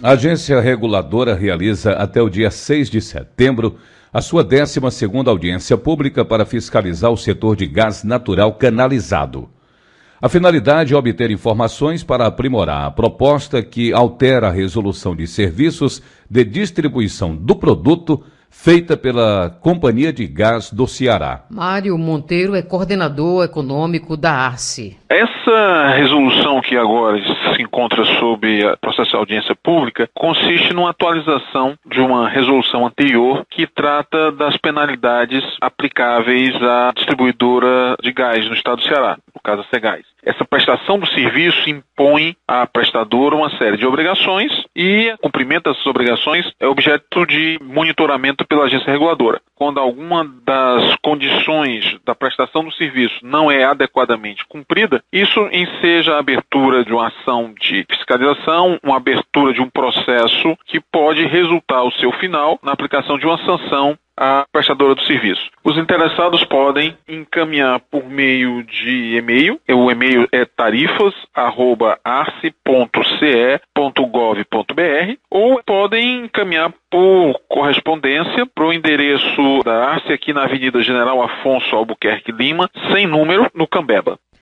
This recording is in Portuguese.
A agência reguladora realiza até o dia 6 de setembro a sua 12ª audiência pública para fiscalizar o setor de gás natural canalizado. A finalidade é obter informações para aprimorar a proposta que altera a resolução de serviços de distribuição do produto feita pela Companhia de Gás do Ceará. Mário Monteiro é coordenador econômico da ARCE. Essa resolução que agora se encontra sob o processo de audiência pública consiste numa atualização de uma resolução anterior que trata das penalidades aplicáveis à distribuidora de gás no estado do Ceará, no caso a Cegás. Essa prestação do serviço impõe à prestadora uma série de obrigações e o cumprimento dessas obrigações é objeto de monitoramento pela agência reguladora. Quando alguma das condições da prestação do serviço não é adequadamente cumprida, isso enseja a abertura de uma ação de fiscalização, uma abertura de um processo que pode resultar ao seu final na aplicação de uma sanção à prestadora do serviço. Os interessados podem encaminhar por meio de e-mail, o e-mail é tarifas@arce.ce.gov.br, ou podem encaminhar por correspondência para o endereço da Arce aqui na Avenida General Afonso Albuquerque Lima, sem número, no Cambeba.